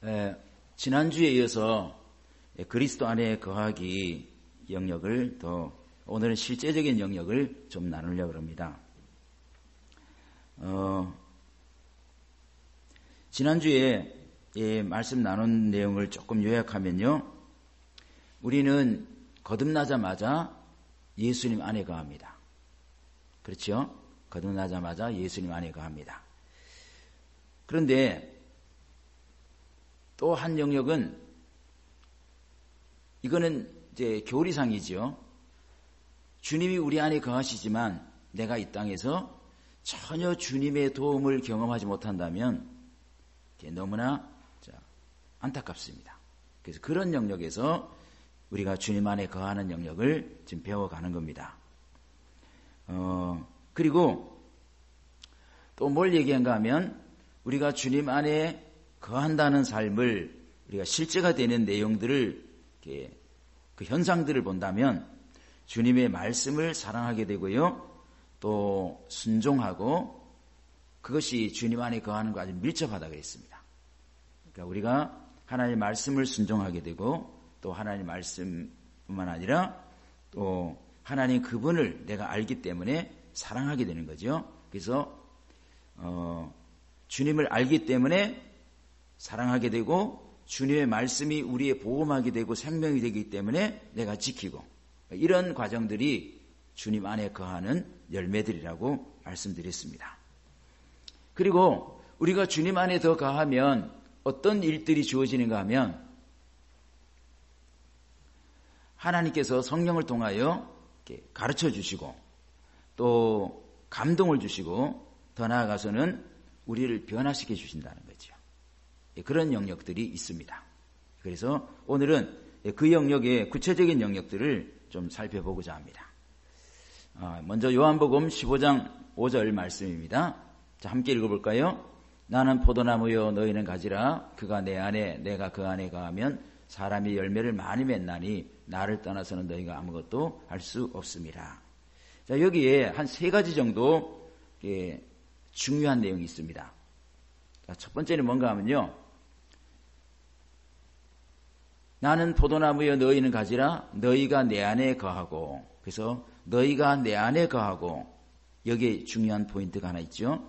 지난주에 이어서 그리스도 안에 거하기 영역을 오늘은 실제적인 영역을 좀 나누려고 합니다. 지난주에 말씀 나눈 내용을 조금 요약하면요. 우리는 거듭나자마자 예수님 안에 거합니다. 그렇죠? 거듭나자마자 예수님 안에 거합니다. 그런데 또 한 영역은 이거는 이제 교리상이죠. 주님이 우리 안에 거하시지만 내가 이 땅에서 전혀 주님의 도움을 경험하지 못한다면 너무나 안타깝습니다. 그래서 그런 영역에서 우리가 주님 안에 거하는 영역을 지금 배워가는 겁니다. 그리고 또 뭘 얘기한가 하면 우리가 주님 안에 거한다는 삶을 우리가 실제가 되는 내용들을 그 현상들을 본다면 주님의 말씀을 사랑하게 되고요. 또 순종하고 그것이 주님 안에 거하는 거 아주 밀접하다고 했습니다. 그러니까 우리가 하나님의 말씀을 순종하게 되고 또 하나님의 말씀뿐만 아니라 또 하나님 그분을 내가 알기 때문에 사랑하게 되는 거죠. 그래서 주님을 알기 때문에 사랑하게 되고 주님의 말씀이 우리의 보험하게 되고 생명이 되기 때문에 내가 지키고 이런 과정들이 주님 안에 거하는 열매들이라고 말씀드렸습니다. 그리고 우리가 주님 안에 더 거하면 어떤 일들이 주어지는가 하면 하나님께서 성령을 통하여 가르쳐 주시고 또 감동을 주시고 더 나아가서는 우리를 변화시켜 주신다는 거죠. 그런 영역들이 있습니다. 그래서 오늘은 그 영역의 구체적인 영역들을 좀 살펴보고자 합니다. 먼저 요한복음 15장 5절 말씀입니다. 자, 함께 읽어볼까요? 나는 포도나무요 너희는 가지라. 그가 내 안에 내가 그 안에 거하면 사람이 열매를 많이 맺나니 나를 떠나서는 너희가 아무것도 할 수 없습니다. 자, 여기에 한 세 가지 정도 중요한 내용이 있습니다. 자, 첫 번째는 뭔가 하면요. 나는 포도나무여 너희는 가지라. 너희가 내 안에 거하고. 그래서 너희가 내 안에 거하고 여기에 중요한 포인트가 하나 있죠.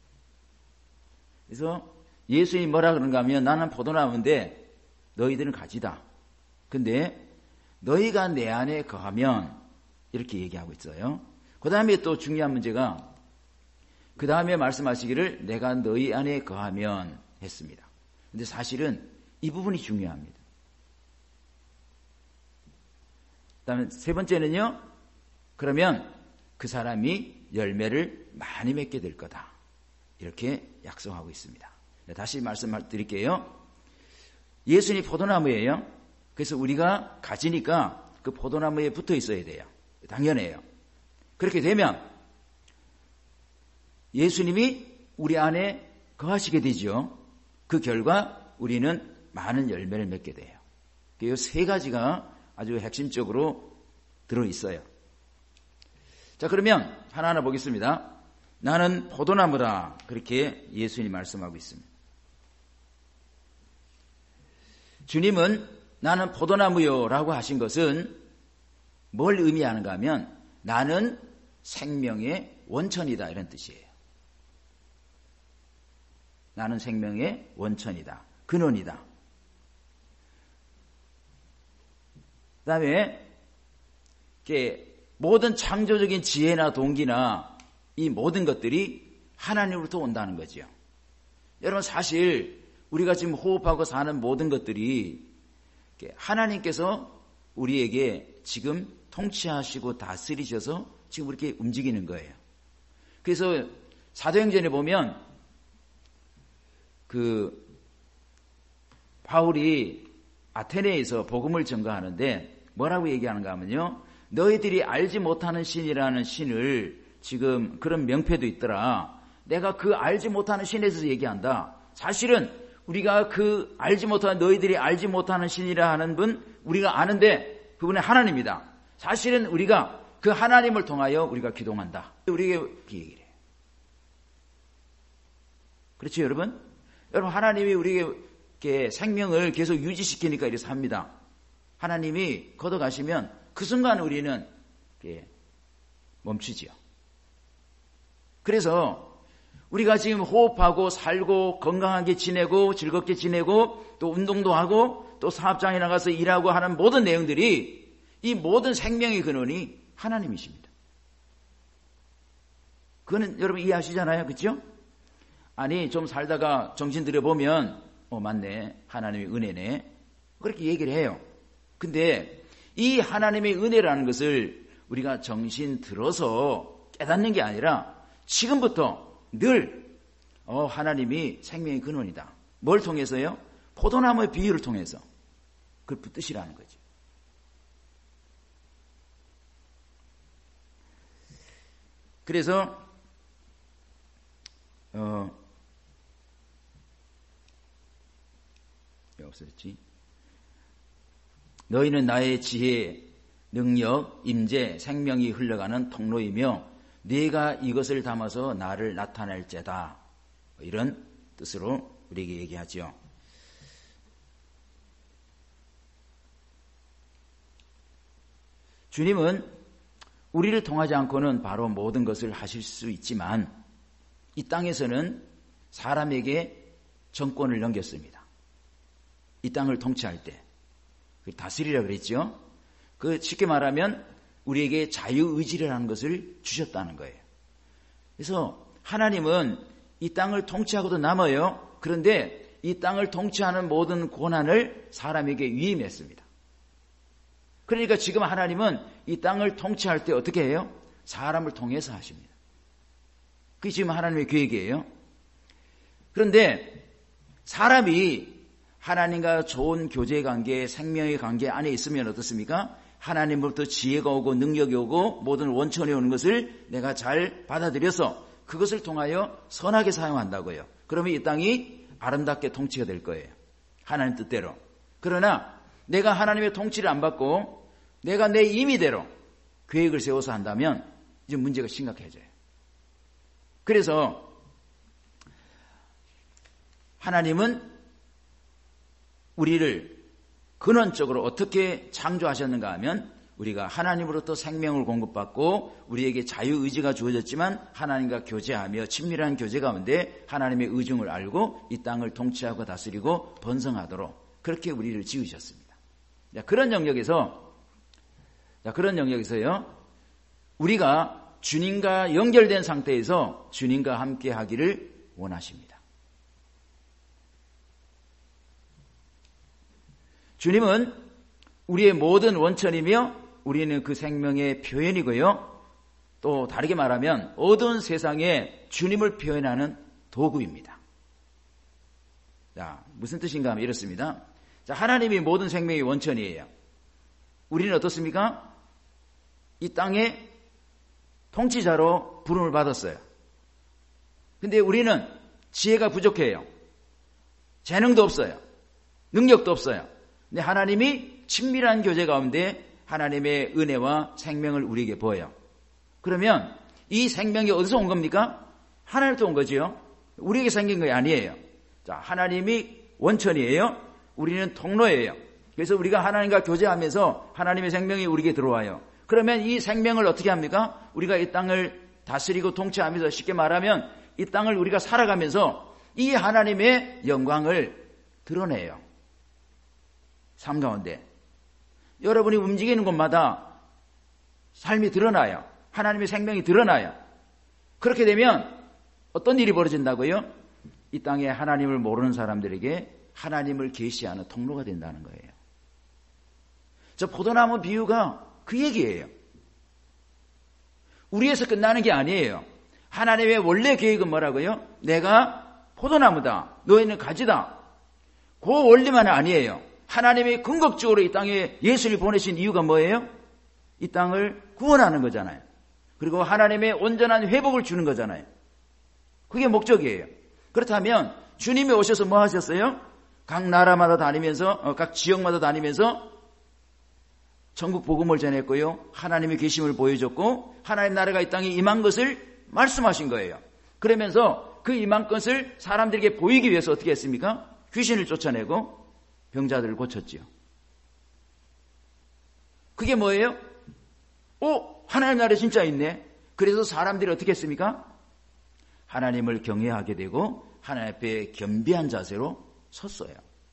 그래서 예수님이 뭐라 그런가 하면 나는 포도나무인데 너희들은 가지다. 근데 너희가 내 안에 거하면 이렇게 얘기하고 있어요. 그 다음에 또 중요한 문제가 그 다음에 말씀하시기를 내가 너희 안에 거하면 했습니다. 근데 사실은 이 부분이 중요합니다. 그 다음에 세 번째는요. 그러면 그 사람이 열매를 많이 맺게 될 거다. 이렇게 약속하고 있습니다. 다시 말씀드릴게요. 예수님이 포도나무예요. 그래서 우리가 가지니까 그 포도나무에 붙어 있어야 돼요. 당연해요. 그렇게 되면 예수님이 우리 안에 거하시게 되죠. 그 결과 우리는 많은 열매를 맺게 돼요. 이 세 가지가 아주 핵심적으로 들어있어요. 자, 그러면 하나하나 보겠습니다. 나는 포도나무다. 그렇게 예수님이 말씀하고 있습니다. 주님은 나는 포도나무요 라고 하신 것은 뭘 의미하는가 하면 나는 생명의 원천이다 이런 뜻이에요. 나는 생명의 원천이다. 근원이다. 그 다음에 모든 창조적인 지혜나 동기나 이 모든 것들이 하나님으로부터 온다는 거죠. 여러분 사실 우리가 지금 호흡하고 사는 모든 것들이 하나님께서 우리에게 지금 통치하시고 다스리셔서 지금 이렇게 움직이는 거예요. 그래서 사도행전에 보면 바울이 아테네에서 복음을 전가하는데 뭐라고 얘기하는가 하면요. 너희들이 알지 못하는 신이라는 신을 지금 그런 명패도 있더라. 내가 그 알지 못하는 신에 대해서 얘기한다. 사실은 우리가 그 알지 못하는 너희들이 알지 못하는 신이라 하는 분 우리가 아는데 그분은 하나님이다. 사실은 우리가 그 하나님을 통하여 우리가 기도한다. 우리에게 그 얘기를 해요. 그렇죠 여러분? 여러분 하나님이 우리에게 생명을 계속 유지시키니까 이렇게 삽니다. 하나님이 걷어가시면 그 순간 우리는 멈추지요. 그래서 우리가 지금 호흡하고 살고 건강하게 지내고 즐겁게 지내고 또 운동도 하고 또 사업장에 나가서 일하고 하는 모든 내용들이 이 모든 생명의 근원이 하나님이십니다. 그거는 여러분 이해하시잖아요. 그렇죠? 아니 좀 살다가 정신 들여보면 맞네. 하나님의 은혜네. 그렇게 얘기를 해요. 근데 이 하나님의 은혜라는 것을 우리가 정신 들어서 깨닫는 게 아니라 지금부터 늘 하나님이 생명의 근원이다. 뭘 통해서요? 포도나무의 비유를 통해서 그걸 붙드시라는 거죠. 그래서 왜 없었지? 너희는 나의 지혜, 능력, 임재, 생명이 흘러가는 통로이며 네가 이것을 담아서 나를 나타낼죄다. 이런 뜻으로 우리에게 얘기하죠. 주님은 우리를 통하지 않고는 바로 모든 것을 하실 수 있지만 이 땅에서는 사람에게 정권을 넘겼습니다. 이 땅을 통치할 때 다스리라 그랬죠. 쉽게 말하면 우리에게 자유의지라는 것을 주셨다는 거예요. 그래서 하나님은 이 땅을 통치하고도 남아요. 그런데 이 땅을 통치하는 모든 권한을 사람에게 위임했습니다. 그러니까 지금 하나님은 이 땅을 통치할 때 어떻게 해요? 사람을 통해서 하십니다. 그게 지금 하나님의 계획이에요. 그런데 사람이 하나님과 좋은 교제 관계, 생명의 관계 안에 있으면 어떻습니까? 하나님으로부터 지혜가 오고 능력이 오고 모든 원천이 오는 것을 내가 잘 받아들여서 그것을 통하여 선하게 사용한다고요. 그러면 이 땅이 아름답게 통치가 될 거예요. 하나님 뜻대로. 그러나 내가 하나님의 통치를 안 받고 내가 내 임의대로 계획을 세워서 한다면 이제 문제가 심각해져요. 그래서 하나님은 우리를 근원적으로 어떻게 창조하셨는가 하면 우리가 하나님으로부터 생명을 공급받고 우리에게 자유의지가 주어졌지만 하나님과 교제하며 친밀한 교제 가운데 하나님의 의중을 알고 이 땅을 통치하고 다스리고 번성하도록 그렇게 우리를 지으셨습니다. 그런 영역에서요 우리가 주님과 연결된 상태에서 주님과 함께 하기를 원하십니다. 주님은 우리의 모든 원천이며 우리는 그 생명의 표현이고요. 또 다르게 말하면 어두운 세상에 주님을 표현하는 도구입니다. 자, 무슨 뜻인가 하면 이렇습니다. 자, 하나님이 모든 생명의 원천이에요. 우리는 어떻습니까? 이 땅에 통치자로 부름을 받았어요. 근데 우리는 지혜가 부족해요. 재능도 없어요. 능력도 없어요. 근데 하나님이 친밀한 교제 가운데 하나님의 은혜와 생명을 우리에게 보여요. 그러면 이 생명이 어디서 온 겁니까? 하나님부터 온 거지요. 우리에게 생긴 게 아니에요. 자, 하나님이 원천이에요. 우리는 통로예요. 그래서 우리가 하나님과 교제하면서 하나님의 생명이 우리에게 들어와요. 그러면 이 생명을 어떻게 합니까? 우리가 이 땅을 다스리고 통치하면서 쉽게 말하면 이 땅을 우리가 살아가면서 이 하나님의 영광을 드러내요. 삶 가운데. 여러분이 움직이는 곳마다 삶이 드러나요. 하나님의 생명이 드러나요. 그렇게 되면 어떤 일이 벌어진다고요? 이 땅에 하나님을 모르는 사람들에게 하나님을 계시하는 통로가 된다는 거예요. 저 포도나무 비유가 그 얘기예요. 우리에서 끝나는 게 아니에요. 하나님의 원래 계획은 뭐라고요? 내가 포도나무다. 너희는 가지다. 그 원리만은 아니에요. 하나님이 궁극적으로 이 땅에 예수를 보내신 이유가 뭐예요? 이 땅을 구원하는 거잖아요. 그리고 하나님의 온전한 회복을 주는 거잖아요. 그게 목적이에요. 그렇다면 주님이 오셔서 뭐 하셨어요? 각 나라마다 다니면서 각 지역마다 다니면서 천국 복음을 전했고요. 하나님의 계심을 보여줬고 하나님 나라가 이 땅에 임한 것을 말씀하신 거예요. 그러면서 그 임한 것을 사람들에게 보이기 위해서 어떻게 했습니까? 귀신을 쫓아내고 병자들을 고쳤지요. 그게 뭐예요? 하나님 나라 진짜 있네. 그래서 사람들이 어떻게 했습니까? 하나님을 경외하게 되고 하나님 앞에 겸비한 자세로 섰어요.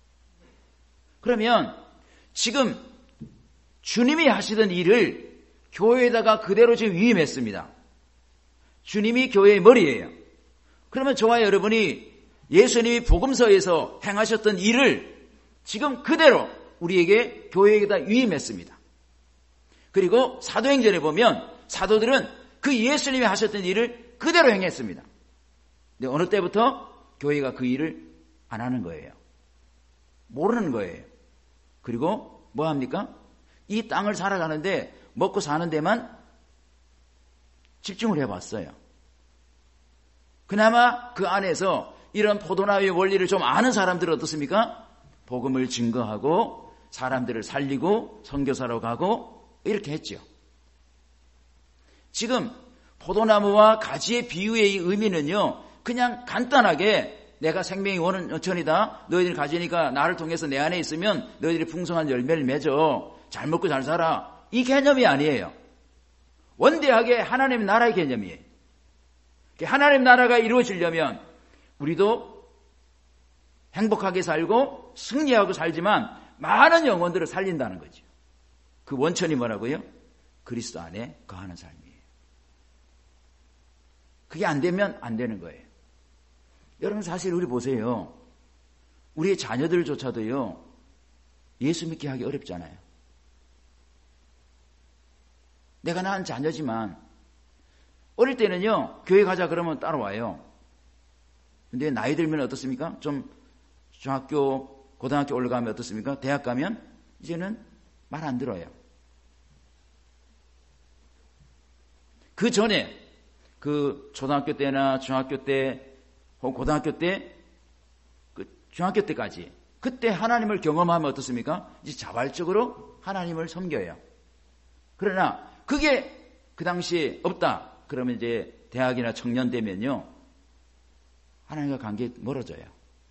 그러면 지금 주님이 하시던 일을 교회에다가 그대로 지금 위임했습니다. 주님이 교회의 머리예요. 그러면 저와 여러분이 예수님이 복음서에서 행하셨던 일을 지금 그대로 우리에게 교회에다 위임했습니다. 그리고 사도행전에 보면 사도들은 그 예수님이 하셨던 일을 그대로 행했습니다. 근데 어느 때부터 교회가 그 일을 안 하는 거예요. 모르는 거예요. 그리고 뭐 합니까? 이 땅을 살아가는데 먹고 사는 데만 집중을 해봤어요. 그나마 그 안에서 이런 포도나무의 원리를 좀 아는 사람들은 어떻습니까? 복음을 증거하고 사람들을 살리고 선교사로 가고 이렇게 했죠. 지금 포도나무와 가지의 비유의 이 의미는요, 그냥 간단하게 내가 생명이 원천이다. 너희들이 가지니까 나를 통해서 내 안에 있으면 너희들이 풍성한 열매를 맺어. 잘 먹고 잘 살아. 이 개념이 아니에요. 원대하게 하나님의 나라의 개념이에요. 하나님 나라가 이루어지려면 우리도 행복하게 살고 승리하고 살지만 많은 영혼들을 살린다는 거죠. 그 원천이 뭐라고요? 그리스도 안에 거하는 삶이에요. 그게 안 되면 안 되는 거예요. 여러분 사실 우리 보세요. 우리의 자녀들조차도요. 예수 믿게 하기 어렵잖아요. 내가 낳은 자녀지만 어릴 때는요. 교회 가자 그러면 따라와요. 근데 나이 들면 어떻습니까? 좀 중학교, 고등학교 올라가면 어떻습니까? 대학 가면 이제는 말 안 들어요. 그 전에 그 초등학교 때나 중학교 때 혹은 고등학교 때 그 중학교 때까지 그때 하나님을 경험하면 어떻습니까? 이제 자발적으로 하나님을 섬겨요. 그러나 그게 그 당시에 없다. 그러면 이제 대학이나 청년 되면요. 하나님과 관계 멀어져요.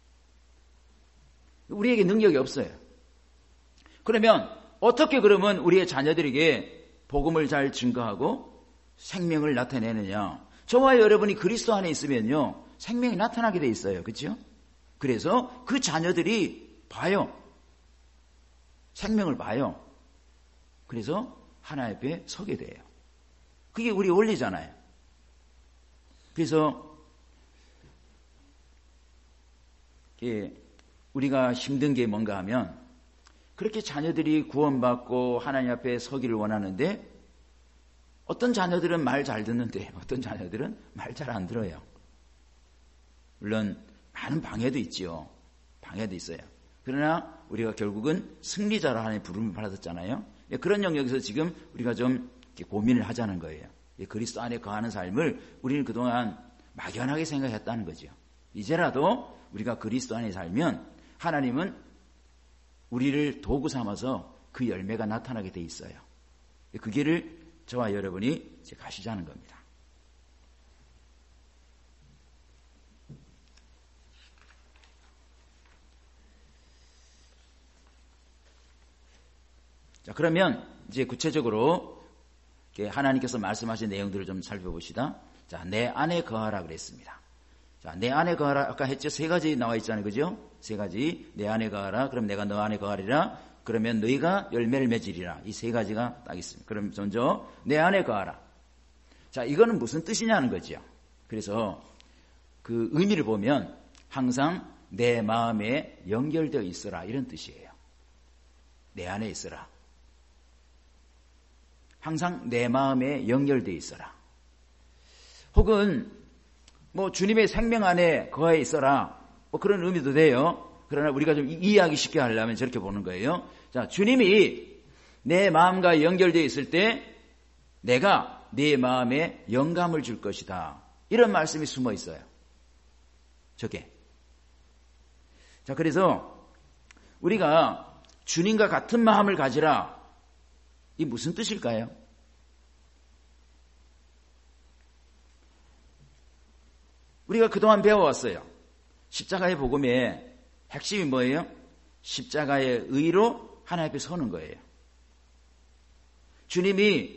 우리에게 능력이 없어요. 그러면 어떻게 그러면 우리의 자녀들에게 복음을 잘 증거하고 생명을 나타내느냐. 저와 여러분이 그리스도 안에 있으면요. 생명이 나타나게 돼 있어요. 그렇죠? 그래서 그 자녀들이 봐요. 생명을 봐요. 그래서 하나님 앞에 서게 돼요. 그게 우리 원리잖아요. 그래서 우리가 힘든 게 뭔가 하면 그렇게 자녀들이 구원받고 하나님 앞에 서기를 원하는데 어떤 자녀들은 말 잘 듣는데 어떤 자녀들은 말 잘 안 들어요. 물론 많은 방해도 있지요. 방해도 있어요. 그러나 우리가 결국은 승리자로 하나님의 부름을 받았잖아요. 그런 영역에서 지금 우리가 좀 고민을 하자는 거예요. 그리스도 안에 거하는 삶을 우리는 그동안 막연하게 생각했다는 거죠. 이제라도 우리가 그리스도 안에 살면 하나님은 우리를 도구 삼아서 그 열매가 나타나게 돼 있어요. 그 길을 저와 여러분이 이제 가시자는 겁니다. 자, 그러면 이제 구체적으로 하나님께서 말씀하신 내용들을 좀 살펴봅시다. 자, 내 안에 거하라 그랬습니다. 자, 내 안에 거하라 아까 했죠? 세 가지 나와 있잖아요. 그죠? 세 가지. 내 안에 거하라. 그럼 내가 너 안에 거하리라. 그러면 너희가 열매를 맺으리라. 이 세 가지가 딱 있습니다. 그럼 먼저 내 안에 거하라. 자, 이거는 무슨 뜻이냐는 거죠. 그래서 그 의미를 보면 항상 내 마음에 연결되어 있어라 이런 뜻이에요. 내 안에 있어라. 항상 내 마음에 연결되어 있어라. 혹은 뭐 주님의 생명 안에 거해 있어라. 뭐 그런 의미도 돼요. 그러나 우리가 좀 이해하기 쉽게 하려면 저렇게 보는 거예요. 자, 주님이 내 마음과 연결되어 있을 때 내가 네 마음에 영감을 줄 것이다. 이런 말씀이 숨어 있어요. 저게. 자, 그래서 우리가 주님과 같은 마음을 가지라. 이 무슨 뜻일까요? 우리가 그동안 배워왔어요. 십자가의 복음의 핵심이 뭐예요? 십자가의 의로 하나님 앞에 서는 거예요. 주님이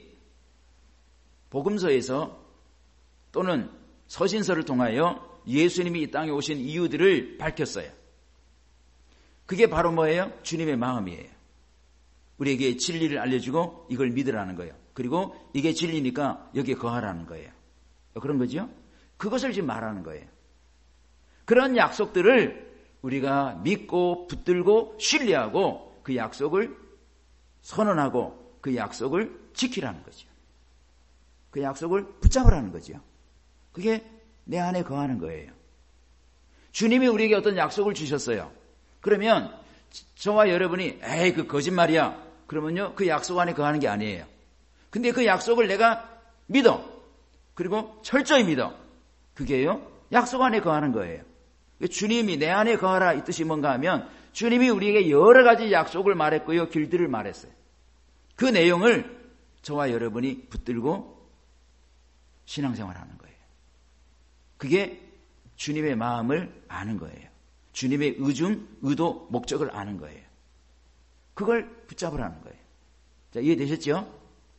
복음서에서 또는 서신서를 통하여 예수님이 이 땅에 오신 이유들을 밝혔어요. 그게 바로 뭐예요? 주님의 마음이에요. 우리에게 진리를 알려주고 이걸 믿으라는 거예요. 그리고 이게 진리니까 여기에 거하라는 거예요. 그런 거죠? 그것을 지금 말하는 거예요. 그런 약속들을 우리가 믿고 붙들고 신뢰하고 그 약속을 선언하고 그 약속을 지키라는 거죠. 그 약속을 붙잡으라는 거죠. 그게 내 안에 거하는 거예요. 주님이 우리에게 어떤 약속을 주셨어요. 그러면 저와 여러분이 에이 그 거짓말이야. 그러면요 그 약속 안에 거하는 게 아니에요. 근데 그 약속을 내가 믿어. 그리고 철저히 믿어. 그게요 약속 안에 거하는 거예요. 주님이 내 안에 거하라 이 뜻이 뭔가 하면 주님이 우리에게 여러 가지 약속을 말했고요. 길들을 말했어요. 그 내용을 저와 여러분이 붙들고 신앙생활하는 거예요. 그게 주님의 마음을 아는 거예요. 주님의 의중, 의도, 목적을 아는 거예요. 그걸 붙잡으라는 거예요. 자, 이해되셨죠?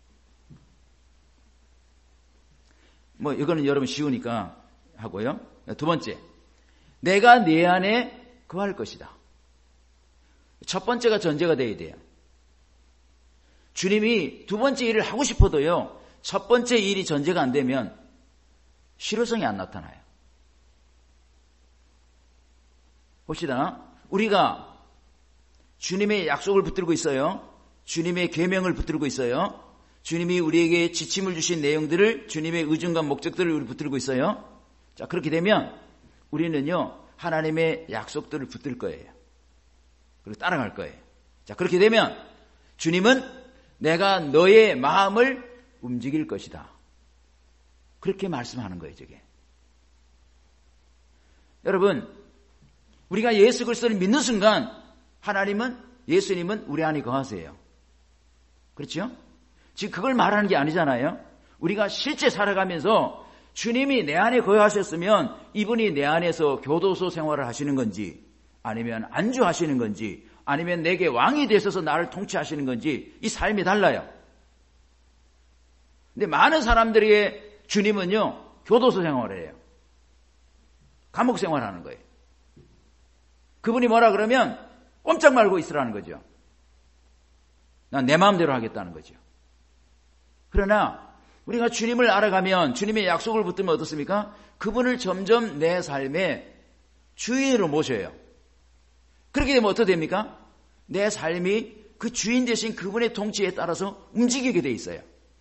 이거는 여러분 쉬우니까 하고요. 두 번째, 내가 내 안에 거할 것이다. 첫 번째가 전제가 돼야 돼요. 주님이 두 번째 일을 하고 싶어도요, 첫 번째 일이 전제가 안 되면 실효성이 안 나타나요. 봅시다. 우리가 주님의 약속을 붙들고 있어요. 주님의 계명을 붙들고 있어요. 주님이 우리에게 지침을 주신 내용들을 주님의 의중과 목적들을 우리 붙들고 있어요. 자, 그렇게 되면 우리는요 하나님의 약속들을 붙들 거예요. 그리고 따라갈 거예요. 자, 그렇게 되면 주님은 내가 너의 마음을 움직일 것이다. 그렇게 말씀하는 거예요, 저게. 여러분, 우리가 예수 그리스도를 믿는 순간 예수님은 우리 안에 거하세요. 그렇죠? 지금 그걸 말하는 게 아니잖아요. 우리가 실제 살아가면서 주님이 내 안에 거하셨으면 이분이 내 안에서 교도소 생활을 하시는 건지 아니면 안주하시는 건지 아니면 내게 왕이 되셔서 나를 통치하시는 건지 이 삶이 달라요. 근데 많은 사람들의 주님은요 교도소 생활을 해요. 감옥 생활하는 거예요. 그분이 뭐라 그러면 꼼짝 말고 있으라는 거죠. 난 내 마음대로 하겠다는 거죠. 그러나 우리가 주님을 알아가면 주님의 약속을 붙들면 어떻습니까? 그분을 점점 내 삶의 주인으로 모셔요. 그렇게 되면 어떻게 됩니까? 내 삶이 그 주인 되신 그분의 통치에 따라서 움직이게 돼 있어요.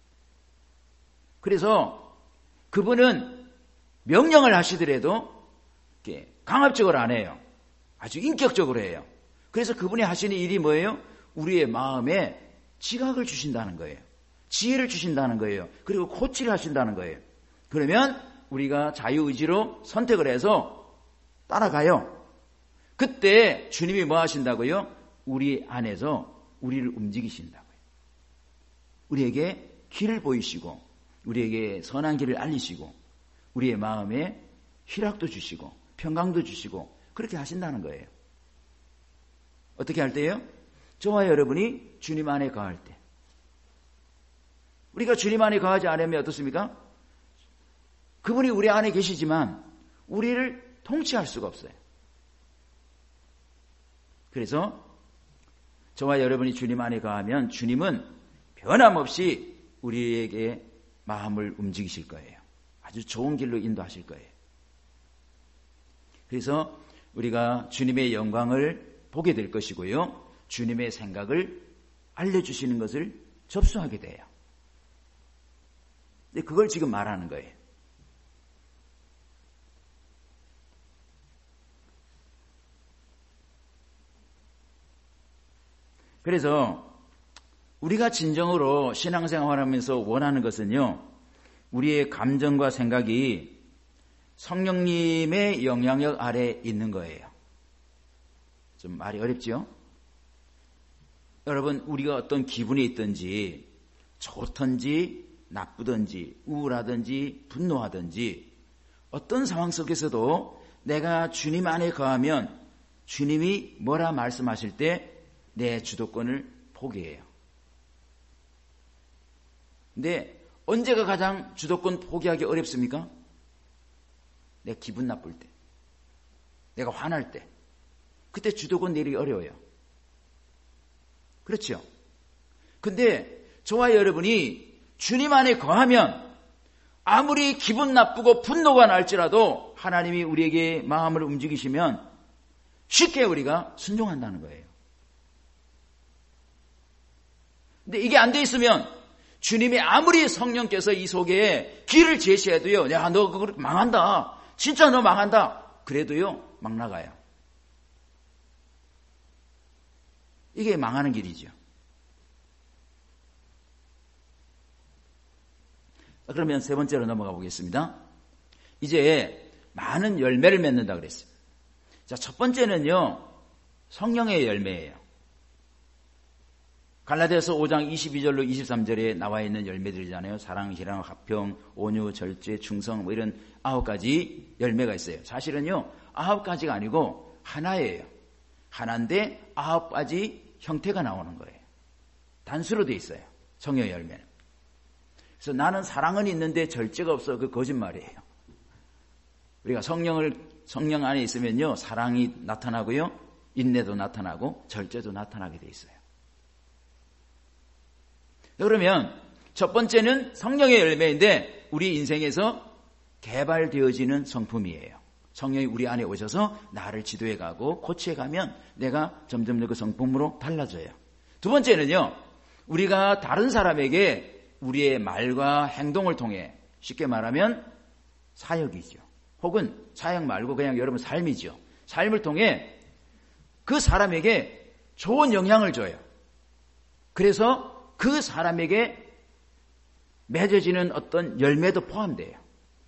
그래서 그분은 명령을 하시더라도 강압적으로 안 해요. 아주 인격적으로 해요. 그래서 그분이 하시는 일이 뭐예요? 우리의 마음에 지각을 주신다는 거예요. 지혜를 주신다는 거예요. 그리고 코치를 하신다는 거예요. 그러면 우리가 자유의지로 선택을 해서 따라가요. 그때 주님이 뭐 하신다고요? 우리 안에서 우리를 움직이신다고요. 우리에게 길을 보이시고 우리에게 선한 길을 알리시고 우리의 마음에 희락도 주시고 평강도 주시고 그렇게 하신다는 거예요. 어떻게 할 때요? 저와 여러분이 주님 안에 거할 때. 우리가 주님 안에 거하지 않으면 어떻습니까? 그분이 우리 안에 계시지만 우리를 통치할 수가 없어요. 그래서 저와 여러분이 주님 안에 거하면 주님은 변함없이 우리에게 마음을 움직이실 거예요. 아주 좋은 길로 인도하실 거예요. 그래서 우리가 주님의 영광을 보게 될 것이고요. 주님의 생각을 알려주시는 것을 접수하게 돼요. 근데 그걸 지금 말하는 거예요. 그래서 우리가 진정으로 신앙생활하면서 원하는 것은요. 우리의 감정과 생각이 성령님의 영향력 아래 있는 거예요. 좀 말이 어렵죠? 여러분, 우리가 어떤 기분이 있든지 좋든지 나쁘든지 우울하든지 분노하든지 어떤 상황 속에서도 내가 주님 안에 거하면 주님이 뭐라 말씀하실 때 내 주도권을 포기해요. 근데 언제가 가장 주도권 포기하기 어렵습니까? 내 기분 나쁠 때, 내가 화날 때, 그때 주도권 내리기 어려워요. 그렇죠? 근데 저와 여러분이 주님 안에 거하면 아무리 기분 나쁘고 분노가 날지라도 하나님이 우리에게 마음을 움직이시면 쉽게 우리가 순종한다는 거예요. 근데 이게 안 돼 있으면 주님이 아무리 성령께서 이 속에 길을 제시해도요, 야, 너 그거 망한다. 진짜 너 망한다. 그래도요, 막 나가요. 이게 망하는 길이죠. 그러면 세 번째로 넘어가 보겠습니다. 이제 많은 열매를 맺는다 그랬어요. 자, 첫 번째는요, 성령의 열매예요. 갈라디아서 5장 22절로 23절에 나와 있는 열매들이잖아요. 사랑, 희랑, 화평, 온유, 절제, 충성 뭐 이런 9가지 열매가 있어요. 사실은요, 9가지가 아니고 하나예요. 하나인데 9가지 형태가 나오는 거예요. 단수로 돼 있어요. 성령의 열매는. 그래서 나는 사랑은 있는데 절제가 없어. 그 거짓말이에요. 우리가 성령 안에 있으면요, 사랑이 나타나고요, 인내도 나타나고 절제도 나타나게 돼 있어요. 그러면 첫 번째는 성령의 열매인데 우리 인생에서 개발되어지는 성품이에요. 성령이 우리 안에 오셔서 나를 지도해 가고 코치해 가면 내가 점점 그 성품으로 달라져요. 두 번째는요, 우리가 다른 사람에게 우리의 말과 행동을 통해, 쉽게 말하면 사역이죠. 혹은 사역 말고 그냥 여러분 삶이죠. 삶을 통해 그 사람에게 좋은 영향을 줘요. 그래서 그 사람에게 맺어지는 어떤 열매도 포함돼요.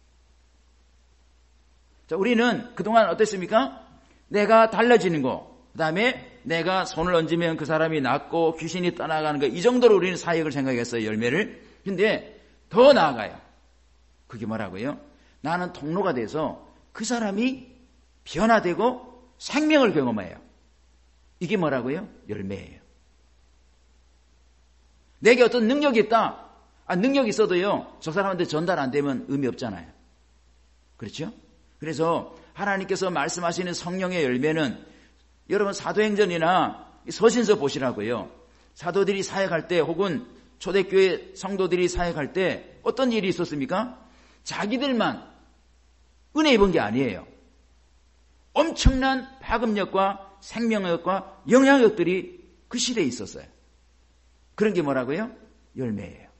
자, 우리는 그동안 어땠습니까? 내가 달라지는 거, 그 다음에 내가 손을 얹으면 그 사람이 낫고 귀신이 떠나가는 거, 이 정도로 우리는 사역을 생각했어요, 열매를. 근데 더 나아가요. 그게 뭐라고요? 나는 통로가 돼서 그 사람이 변화되고 생명을 경험해요. 이게 뭐라고요? 열매예요. 내게 어떤 능력이 있다. 능력이 있어도요, 저 사람한테 전달 안 되면 의미 없잖아요. 그렇죠? 그래서 하나님께서 말씀하시는 성령의 열매는 여러분 사도행전이나 서신서 보시라고요. 사도들이 사역할 때 혹은 초대교회 성도들이 사역할 때 어떤 일이 있었습니까? 자기들만 은혜 입은 게 아니에요. 엄청난 파급력과 생명력과 영향력들이 그 시대에 있었어요. 그런 게 뭐라고요? 열매예요.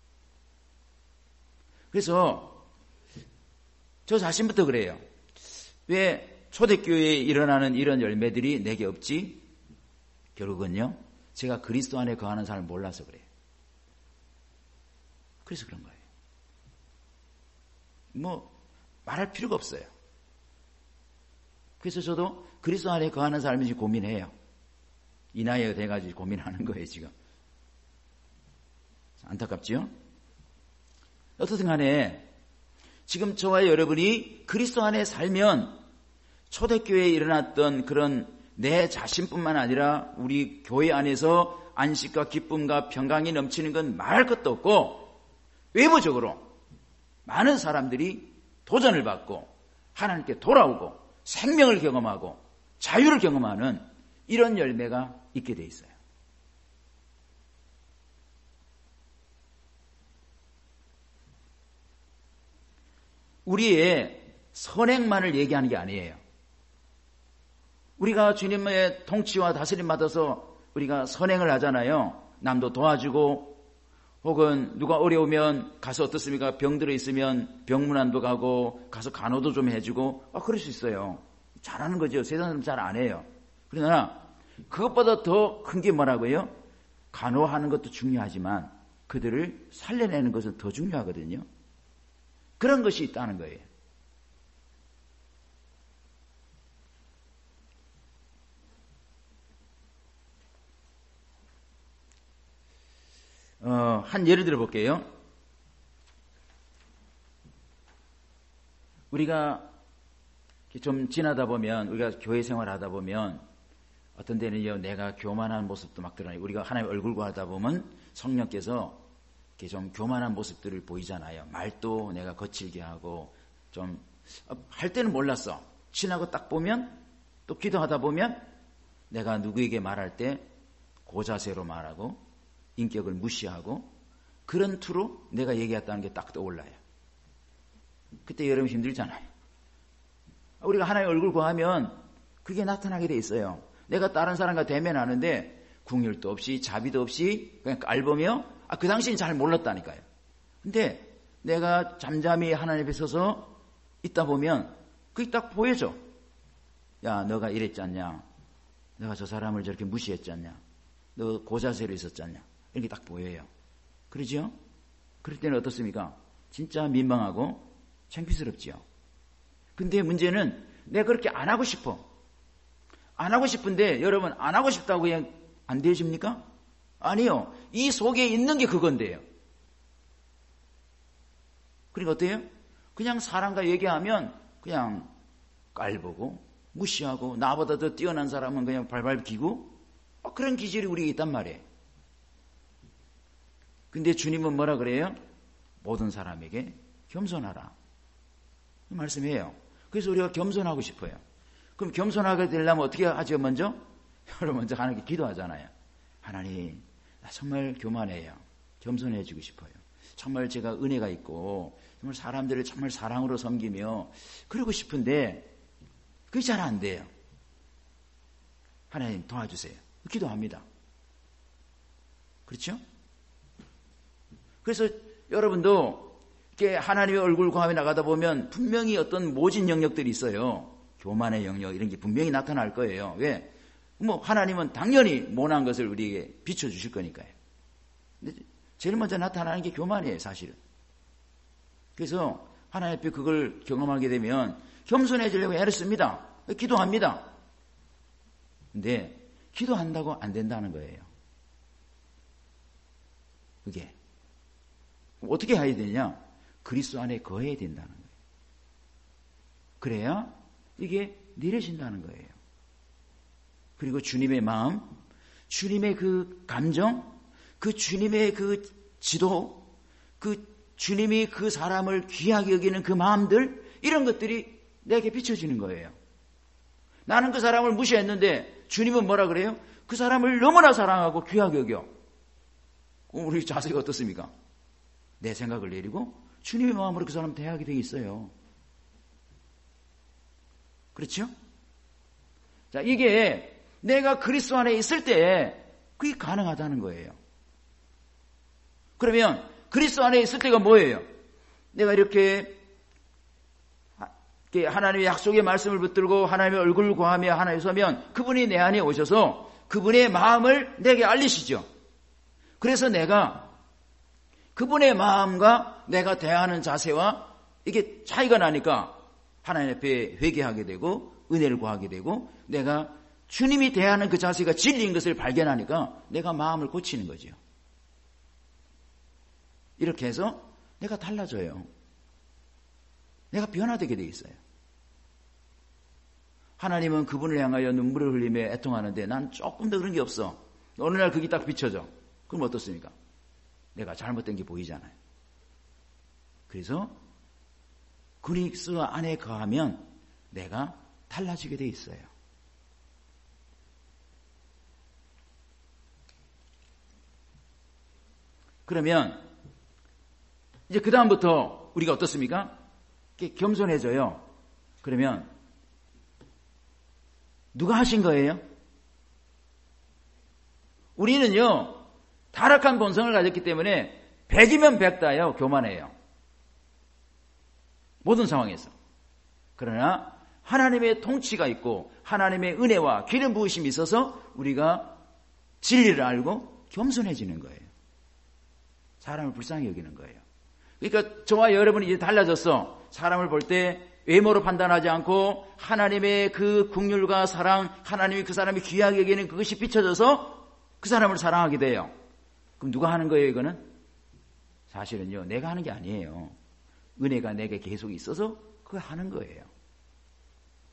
그래서 저 자신부터 그래요. 왜 초대교회에 일어나는 이런 열매들이 내게 없지? 결국은요, 제가 그리스도 안에 거하는 사람을 몰라서 그래요. 그래서 그런 거예요. 말할 필요가 없어요. 그래서 저도 그리스도 안에 거하는 사람인지 고민해요. 이 나이가 돼가지고 고민하는 거예요, 지금. 안타깝지요? 어떻든 간에 지금 저와 여러분이 그리스도 안에 살면 초대교회에 일어났던 그런 내 자신뿐만 아니라 우리 교회 안에서 안식과 기쁨과 평강이 넘치는 건 말할 것도 없고, 외부적으로 많은 사람들이 도전을 받고 하나님께 돌아오고 생명을 경험하고 자유를 경험하는 이런 열매가 있게 돼 있어요. 우리의 선행만을 얘기하는 게 아니에요. 우리가 주님의 통치와 다스림 받아서 우리가 선행을 하잖아요. 남도 도와주고, 혹은 누가 어려우면 가서 어떻습니까? 병들어 있으면 병문안도 가고 가서 간호도 좀 해주고, 그럴 수 있어요. 잘하는 거죠. 세상 사람 잘 안 해요. 그러나 그것보다 더 큰 게 뭐라고요? 간호하는 것도 중요하지만 그들을 살려내는 것은 더 중요하거든요. 그런 것이 있다는 거예요. 한 예를 들어 볼게요. 우리가 좀 지나다 보면, 우리가 교회 생활하다 보면 어떤 데는요, 내가 교만한 모습도 막 드러나요. 우리가 하나님 얼굴과 하다 보면 성령께서 이렇게 좀 교만한 모습들을 보이잖아요. 말도 내가 거칠게 하고, 좀 할 때는 몰랐어. 지나고 딱 보면, 또 기도하다 보면 내가 누구에게 말할 때 고자세로 말하고 인격을 무시하고 그런 투로 내가 얘기했다는 게 딱 떠올라요. 그때 여러분 힘들잖아요. 우리가 하나님 얼굴 구하면 그게 나타나게 돼 있어요. 내가 다른 사람과 대면하는데 국률도 없이 자비도 없이 그냥 깔보며 그 당시엔 잘 몰랐다니까요. 근데 내가 잠잠히 하나님 앞에 서서 있다 보면 그게 딱 보여져. 야, 너가 이랬지 않냐? 너가 저 사람을 저렇게 무시했지 않냐? 너 고자세로 있었지 않냐? 이렇게 딱 보여요. 그러죠? 그럴 때는 어떻습니까? 진짜 민망하고 창피스럽지요. 근데 문제는 내가 그렇게 안 하고 싶어. 안 하고 싶은데 여러분 안 하고 싶다고 그냥 안 되십니까? 아니요. 이 속에 있는 게 그건데요. 그러니까 어때요? 그냥 사람과 얘기하면 그냥 깔보고 무시하고 나보다 더 뛰어난 사람은 그냥 발발 기고 그런 기질이 우리에 있단 말이에요. 근데 주님은 뭐라 그래요? 모든 사람에게 겸손하라. 이 말씀이에요. 그래서 우리가 겸손하고 싶어요. 그럼 겸손하게 되려면 어떻게 하죠? 먼저? 여러분 먼저 하나님께 기도하잖아요. 하나님, 나 정말 교만해요. 겸손해지고 싶어요. 정말 제가 은혜가 있고 정말 사람들을 정말 사랑으로 섬기며 그러고 싶은데 그게 잘 안 돼요. 하나님 도와주세요. 기도합니다. 그렇죠? 그래서 여러분도 이렇게 하나님의 얼굴 구하며 나가다 보면 분명히 어떤 모진 영역들이 있어요. 교만의 영역 이런 게 분명히 나타날 거예요. 왜? 뭐 하나님은 당연히 모난 것을 우리에게 비춰주실 거니까요. 근데 제일 먼저 나타나는 게 교만이에요, 사실은. 그래서 하나님 앞에 그걸 경험하게 되면 겸손해지려고 애를 씁니다. 기도합니다. 근데 기도한다고 안 된다는 거예요. 그게 어떻게 해야 되냐? 그리스도 안에 거해야 된다는 거예요. 그래야 이게 내려진다는 거예요. 그리고 주님의 마음, 주님의 그 감정, 그 주님의 그 지도, 그 주님이 그 사람을 귀하게 여기는 그 마음들, 이런 것들이 내게 비춰지는 거예요. 나는 그 사람을 무시했는데 주님은 뭐라 그래요? 그 사람을 너무나 사랑하고 귀하게 여겨. 우리 자세가 어떻습니까? 내 생각을 내리고 주님의 마음으로 그 사람 대하게 돼 있어요. 그렇죠? 자, 이게 내가 그리스도 안에 있을 때 그게 가능하다는 거예요. 그러면 그리스도 안에 있을 때가 뭐예요? 내가 이렇게 하나님의 약속의 말씀을 붙들고 하나님의 얼굴을 구하며 하나님 서면 그분이 내 안에 오셔서 그분의 마음을 내게 알리시죠. 그래서 내가 그분의 마음과 내가 대하는 자세와 이게 차이가 나니까 하나님 앞에 회개하게 되고 은혜를 구하게 되고 내가 주님이 대하는 그 자세가 진리인 것을 발견하니까 내가 마음을 고치는 거죠. 이렇게 해서 내가 달라져요. 내가 변화되게 돼 있어요. 하나님은 그분을 향하여 눈물을 흘리며 애통하는데 난 조금 더 그런 게 없어. 어느 날 그게 딱 비춰져. 그럼 어떻습니까? 내가 잘못된 게 보이잖아요. 그래서 그리스도 안에 거하면 내가 달라지게 돼 있어요. 그러면 이제 그 다음부터 우리가 어떻습니까? 겸손해져요. 그러면 누가 하신 거예요? 우리는요 타락한 본성을 가졌기 때문에 100이면 100다예요. 교만해요. 모든 상황에서. 그러나 하나님의 통치가 있고 하나님의 은혜와 기름 부으심이 있어서 우리가 진리를 알고 겸손해지는 거예요. 사람을 불쌍히 여기는 거예요. 그러니까 저와 여러분이 이제 달라졌어. 사람을 볼 때 외모로 판단하지 않고 하나님의 그 긍휼과 사랑, 하나님이 그 사람이 귀하게 여기는 그것이 비춰져서 그 사람을 사랑하게 돼요. 그럼 누가 하는 거예요, 이거는? 사실은요, 내가 하는 게 아니에요. 은혜가 내게 계속 있어서 그걸 하는 거예요.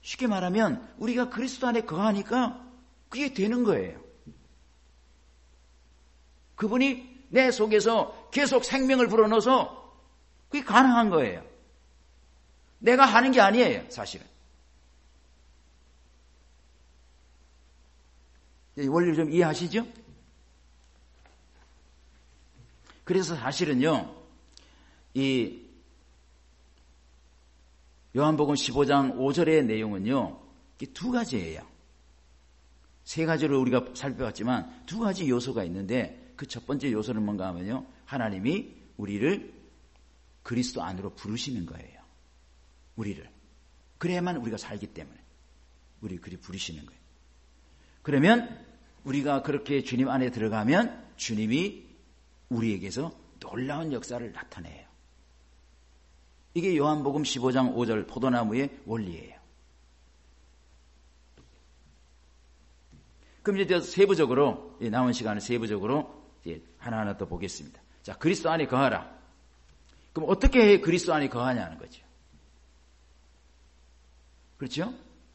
쉽게 말하면 우리가 그리스도 안에 거하니까 그게 되는 거예요. 그분이 내 속에서 계속 생명을 불어넣어서 그게 가능한 거예요. 내가 하는 게 아니에요, 사실은. 이 원리를 좀 이해하시죠? 그래서 사실은요, 이 요한복음 15장 5절의 내용은요, 두 가지예요. 세 가지를 우리가 살펴봤지만 두 가지 요소가 있는데 그 첫 번째 요소는 뭔가 하면요, 하나님이 우리를 그리스도 안으로 부르시는 거예요. 우리를. 그래야만 우리가 살기 때문에 우리 그리 부르시는 거예요. 그러면 우리가 그렇게 주님 안에 들어가면 주님이 우리에게서 놀라운 역사를 나타내요. 이게 요한복음 15장 5절 포도나무의 원리예요. 그럼 이제 세부적으로, 남은 시간을 세부적으로 이제 하나하나 더 보겠습니다. 자, 그리스도 안에 거하라. 그럼 어떻게 그리스도 안에 거하냐는 거죠. 그렇죠?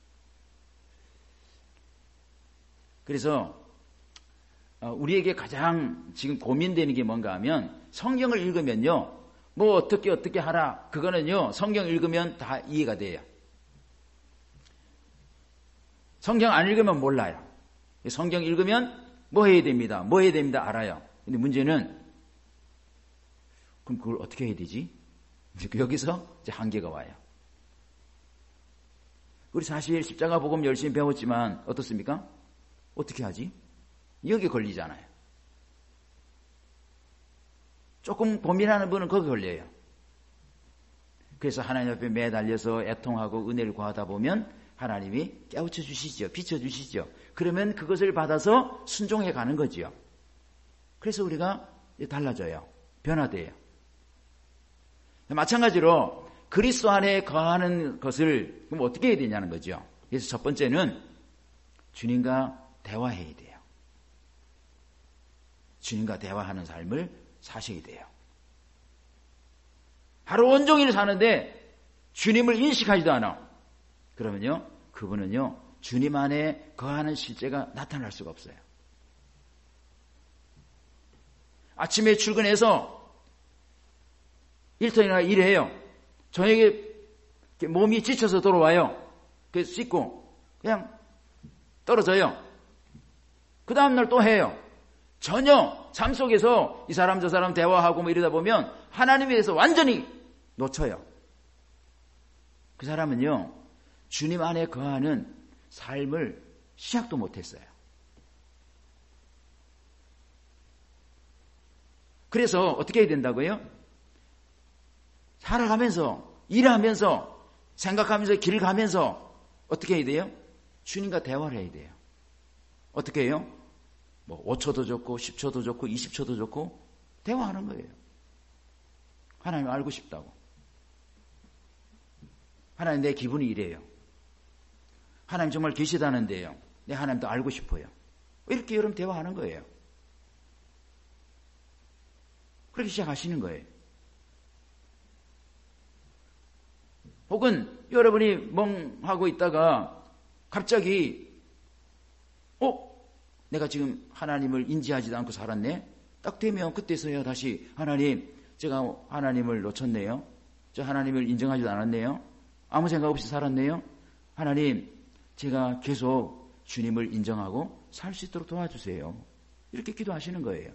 그래서 우리에게 가장 지금 고민되는 게 뭔가 하면 성경을 읽으면요, 뭐 어떻게 하라, 그거는요 성경 읽으면 다 이해가 돼요. 성경 안 읽으면 몰라요. 성경 읽으면 뭐 해야 됩니다, 알아요. 근데 문제는 그럼 그걸 어떻게 해야 되지? 여기서 이제 한계가 와요. 우리 사실 십자가 복음 열심히 배웠지만 어떻습니까? 어떻게 하지? 여기 걸리잖아요. 조금 고민하는 분은 거기 걸려요. 그래서 하나님 앞에 매달려서 애통하고 은혜를 구하다 보면 하나님이 깨우쳐 주시죠. 비춰 주시죠. 그러면 그것을 받아서 순종해 가는 거지요. 그래서 우리가 달라져요. 변화돼요. 마찬가지로 그리스도 안에 거하는 것을 그럼 어떻게 해야 되냐는 거죠. 그래서 첫 번째는 주님과 대화해야 돼요. 주님과 대화하는 삶을 사셔야 돼요. 하루 온종일 사는데 주님을 인식하지도 않아. 그러면요, 그분은요, 주님 안에 거하는 실제가 나타날 수가 없어요. 아침에 출근해서 일터나 일해요. 저녁에 몸이 지쳐서 돌아와요. 그래서 씻고 그냥 떨어져요. 그 다음날 또 해요. 전혀 삶 속에서 이 사람 저 사람 대화하고 뭐 이러다 보면 하나님에 대해서 완전히 놓쳐요. 그 사람은요, 주님 안에 거하는 삶을 시작도 못했어요. 그래서 어떻게 해야 된다고요? 살아가면서, 일하면서, 생각하면서, 길 가면서 어떻게 해야 돼요? 주님과 대화를 해야 돼요. 어떻게 해요? 뭐 5초도 좋고 10초도 좋고 20초도 좋고 대화하는 거예요. 하나님 알고 싶다고. 하나님 내 기분이 이래요. 하나님 정말 계시다는데요. 내 하나님도 알고 싶어요. 이렇게 여러분 대화하는 거예요. 그렇게 시작하시는 거예요. 혹은 여러분이 멍하고 있다가 갑자기 내가 지금 하나님을 인지하지도 않고 살았네? 딱 되면 그때서야 다시 하나님, 제가 하나님을 놓쳤네요. 저 하나님을 인정하지도 않았네요. 아무 생각 없이 살았네요. 하나님, 제가 계속 주님을 인정하고 살 수 있도록 도와주세요. 이렇게 기도하시는 거예요.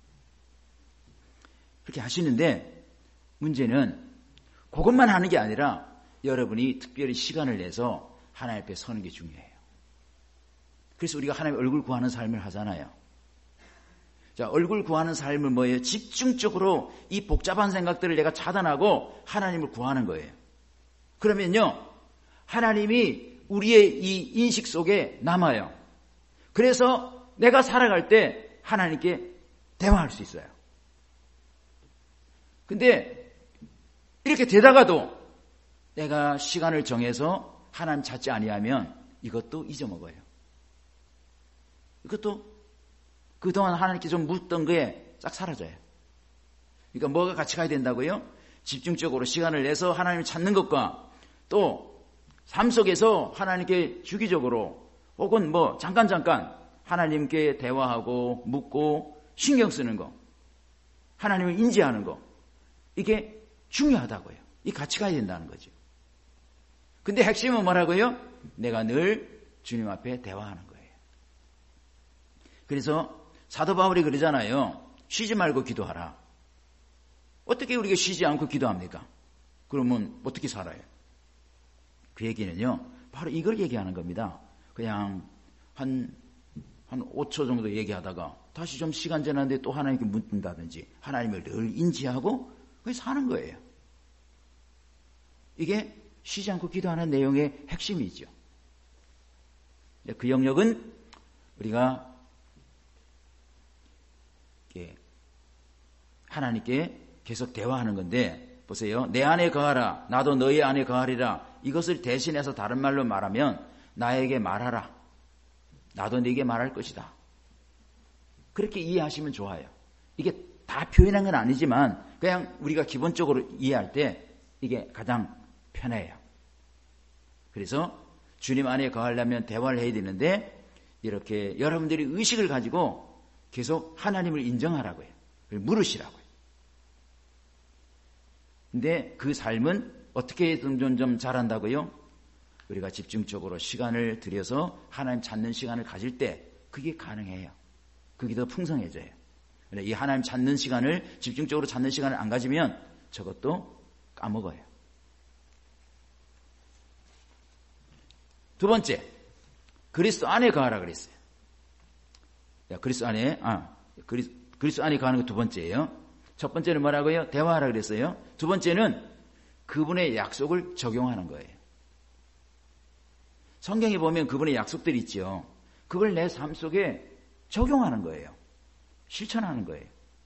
그렇게 하시는데 문제는 그것만 하는 게 아니라 여러분이 특별히 시간을 내서 하나님 앞에 서는 게 중요해요. 그래서 우리가 하나님 얼굴 구하는 삶을 하잖아요. 자, 얼굴 구하는 삶은 뭐예요? 집중적으로 이 복잡한 생각들을 내가 차단하고 하나님을 구하는 거예요. 그러면요, 하나님이 우리의 이 인식 속에 남아요. 그래서 내가 살아갈 때 하나님께 대화할 수 있어요. 근데 이렇게 되다가도 내가 시간을 정해서 하나님 찾지 아니하면 이것도 잊어먹어요. 이것도 그동안 하나님께 좀 묻던 거에 싹 사라져요. 그러니까 뭐가 같이 가야 된다고요? 집중적으로 시간을 내서 하나님을 찾는 것과 또 삶 속에서 하나님께 주기적으로 혹은 뭐 잠깐 하나님께 대화하고 묻고 신경 쓰는 거, 하나님을 인지하는 거, 이게 중요하다고요. 이 같이 가야 된다는 거죠. 근데 핵심은 뭐라고요? 내가 늘 주님 앞에 대화하는 거예요. 그래서 사도 바울이 그러잖아요. 쉬지 말고 기도하라. 어떻게 우리가 쉬지 않고 기도합니까? 그러면 어떻게 살아요? 그 얘기는요, 바로 이걸 얘기하는 겁니다. 그냥 한 5초 정도 얘기하다가 다시 좀 시간 지났는데 또 하나님께 묻는다든지 하나님을 늘 인지하고 그게 사는 거예요. 이게 쉬지 않고 기도하는 내용의 핵심이죠. 그 영역은 우리가 하나님께 계속 대화하는 건데, 보세요. 내 안에 거하라. 나도 너희 안에 거하리라. 이것을 대신해서 다른 말로 말하면 나에게 말하라. 나도 네게 말할 것이다. 그렇게 이해하시면 좋아요. 이게 다 표현한 건 아니지만 그냥 우리가 기본적으로 이해할 때 이게 가장 편해요. 그래서 주님 안에 거하려면 대화를 해야 되는데 이렇게 여러분들이 의식을 가지고 계속 하나님을 인정하라고 해요. 물으시라고요. 근데 그 삶은 어떻게 좀 잘한다고요? 우리가 집중적으로 시간을 들여서 하나님 찾는 시간을 가질 때 그게 가능해요. 그게 더 풍성해져요. 이 하나님 찾는 시간을, 집중적으로 찾는 시간을 안 가지면 저것도 까먹어요. 두 번째, 그리스도 안에 거하라 그랬어요. 그리스도 안에 거하는 게 두 번째예요. 첫 번째는 뭐라고요? 대화하라 그랬어요. 두 번째는 그분의 약속을 적용하는 거예요. 성경에 보면 그분의 약속들이 있죠. 그걸 내 삶 속에 적용하는 거예요. 실천하는 거예요.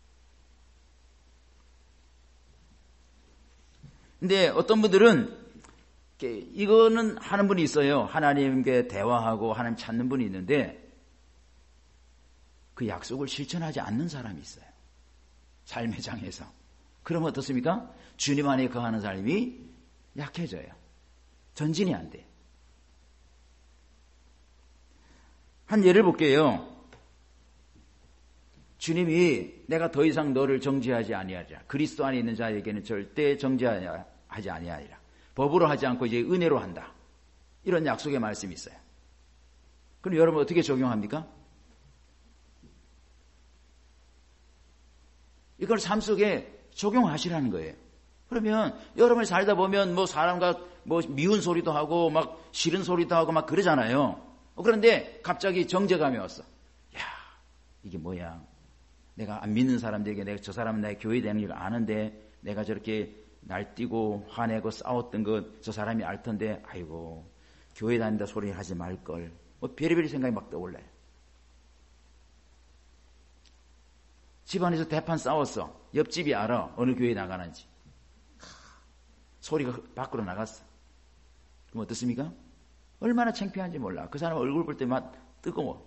근데 어떤 분들은 이거는 하는 분이 있어요. 하나님께 대화하고 하나님 찾는 분이 있는데 그 약속을 실천하지 않는 사람이 있어요. 삶의 장에서. 그러면 어떻습니까? 주님 안에 거하는 삶이 약해져요. 전진이 안 돼요. 한 예를 볼게요. 주님이 내가 더 이상 너를 정죄하지 아니하리라. 그리스도 안에 있는 자에게는 절대 정죄하지 아니하리라. 법으로 하지 않고 이제 은혜로 한다. 이런 약속의 말씀이 있어요. 그럼 여러분 어떻게 적용합니까? 이걸 삶 속에 적용하시라는 거예요. 그러면 여러분이 살다 보면 뭐 사람과 뭐 미운 소리도 하고 막 싫은 소리도 하고 막 그러잖아요. 그런데 갑자기 정죄감이 왔어. 야, 이게 뭐야? 내가 안 믿는 사람들에게 내가 저 사람은 나의 교회 다니는 걸 아는데 내가 저렇게 날뛰고 화내고 싸웠던 것 저 사람이 알 텐데 아이고 교회 다닌다 소리 하지 말걸. 뭐 별의별 생각이 막 떠올라요. 집안에서 대판 싸웠어. 옆집이 알아. 어느 교회에 나가는지. 소리가 밖으로 나갔어. 그럼 어떻습니까? 얼마나 창피한지 몰라. 그 사람 얼굴 볼 때만 뜨거워.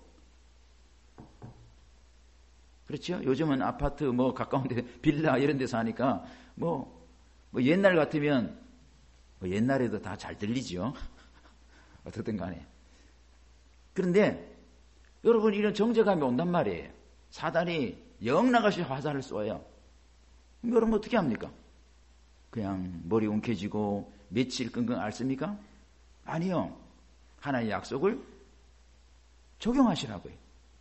그렇죠? 요즘은 아파트 뭐 가까운 데 빌라 이런 데서 하니까 뭐 옛날 같으면 뭐 옛날에도 다 잘 들리죠. 어떻든 간에. 그런데 여러분 이런 정죄감이 온단 말이에요. 사단이 영나가시 화살을 쏘아요. 그럼 여러분 어떻게 합니까? 그냥 머리 웅켜지고 며칠 끙끙 앓습니까? 아니요. 하나님의 약속을 적용하시라고요.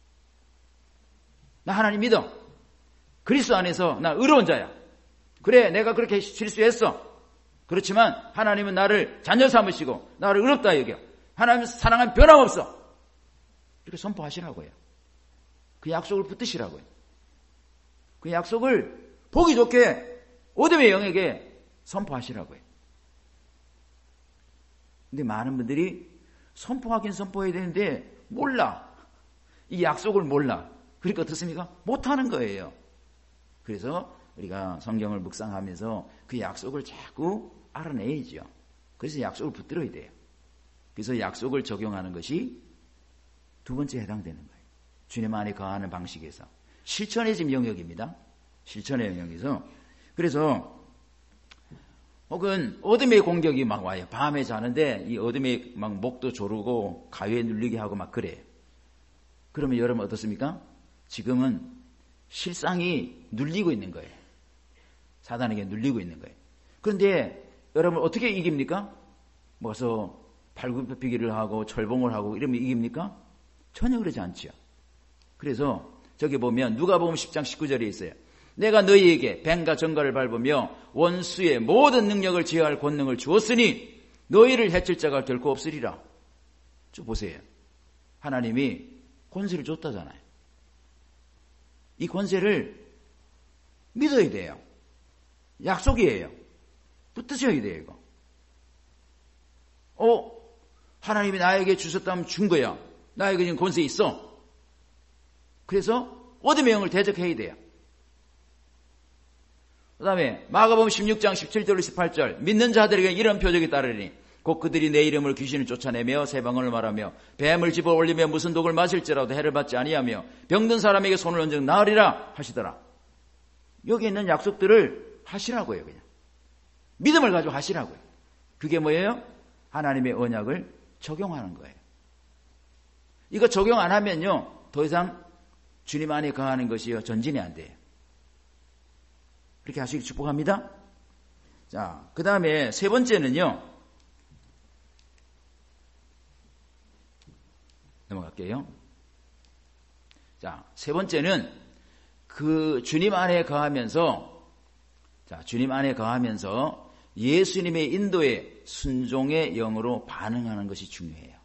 나 하나님 믿어. 그리스도 안에서 나 의로운 자야. 그래 내가 그렇게 실수했어. 그렇지만 하나님은 나를 자녀 삼으시고 나를 의롭다 여겨. 하나님은 사랑하면 변함없어. 이렇게 선포하시라고요. 그 약속을 붙드시라고요. 그 약속을 보기 좋게 어둠의 영에게 선포하시라고요. 근데 많은 분들이 선포하긴 선포해야 되는데 몰라. 이 약속을 몰라. 그러니까 어떻습니까? 못하는 거예요. 그래서 우리가 성경을 묵상하면서 그 약속을 자꾸 알아내야죠. 그래서 약속을 붙들어야 돼요. 그래서 약속을 적용하는 것이 두 번째 해당되는 거예요. 주님 안에 거하는 방식에서. 실천의 지금 영역입니다. 실천의 영역에서. 그래서 혹은 어둠의 공격이 막 와요. 밤에 자는데 이 어둠에 막 목도 조르고 가위에 눌리게 하고 막 그래요. 그러면 여러분 어떻습니까? 지금은 실상이 눌리고 있는 거예요. 사단에게 눌리고 있는 거예요. 그런데 여러분 어떻게 이깁니까? 뭐서 발굽히기를 하고 철봉을 하고 이러면 이깁니까? 전혀 그러지 않죠. 그래서 저기 보면 누가복음 10장 19절에 있어요. 내가 너희에게 뱀과 정갈을 밟으며 원수의 모든 능력을 제어할 권능을 주었으니 너희를 해칠 자가 결코 없으리라. 쭉 보세요. 하나님이 권세를 줬다잖아요. 이 권세를 믿어야 돼요. 약속이에요. 붙드셔야 돼요, 이거. 하나님이 나에게 주셨다면 준 거야. 나에게 지금 권세 있어. 그래서 어둠의 영을 대적해야 돼요. 그 다음에 마가복음 16장 17절 18절 믿는 자들에게 이런 표적이 따르니 곧 그들이 내 이름을 귀신을 쫓아내며 새 방언을 말하며 뱀을 집어 올리며 무슨 독을 마실지라도 해를 받지 아니하며 병든 사람에게 손을 얹어 나으리라 하시더라. 여기 있는 약속들을 하시라고요. 그냥 믿음을 가지고 하시라고요. 그게 뭐예요? 하나님의 언약을 적용하는 거예요. 이거 적용 안 하면요 더 이상 주님 안에 거하는 것이요 전진이 안 돼요. 그렇게 하시길 축복합니다. 자, 그 다음에 세 번째는요. 넘어갈게요. 자, 세 번째는 그 주님 안에 거하면서 예수님의 인도에 순종의 영으로 반응하는 것이 중요해요.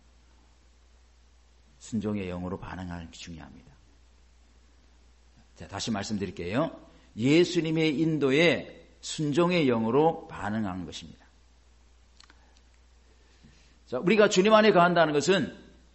순종의 영으로 반응하는 게 중요합니다. 자, 다시 말씀드릴게요. 예수님의 인도에 순종의 영으로 반응하는 것입니다. 자, 우리가 주님 안에 거한다는 것은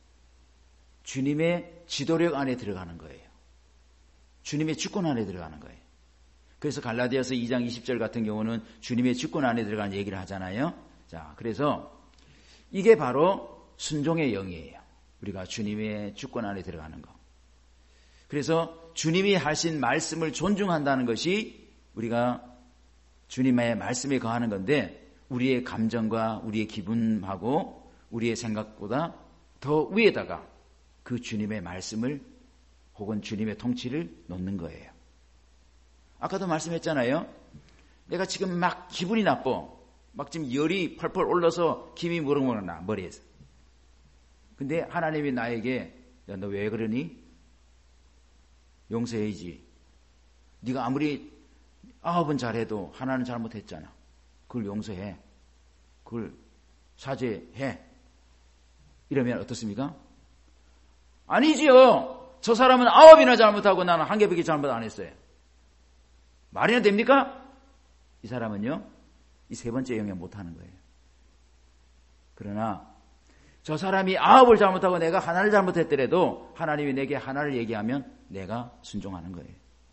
주님의 지도력 안에 들어가는 거예요. 주님의 주권 안에 들어가는 거예요. 그래서 갈라디아서 2장 20절 같은 경우는 주님의 주권 안에 들어가는 얘기를 하잖아요. 자, 그래서 이게 바로 순종의 영이에요. 우리가 주님의 주권 안에 들어가는 거. 그래서 주님이 하신 말씀을 존중한다는 것이 우리가 주님의 말씀에 거하는 건데 우리의 감정과 우리의 기분하고 우리의 생각보다 더 위에다가 그 주님의 말씀을 혹은 주님의 통치를 놓는 거예요. 아까도 말씀했잖아요. 내가 지금 막 기분이 나빠. 막 지금 열이 펄펄 올라서 김이 무럭무럭 머리에서. 근데 하나님이 나에게 야, 너 왜 그러니? 용서해야지. 네가 아무리 9번 잘해도 하나는 잘못했잖아. 그걸 용서해. 그걸 사죄해. 이러면 어떻습니까? 아니지요. 저 사람은 9이나 잘못하고 나는 1개밖에 잘못 안 했어요. 말이나 됩니까? 이 사람은요. 이 세 번째 영역 못하는 거예요. 그러나 저 사람이 9을 잘못하고 내가 하나를 잘못했더라도 하나님이 내게 하나를 얘기하면 내가 순종하는 거예요.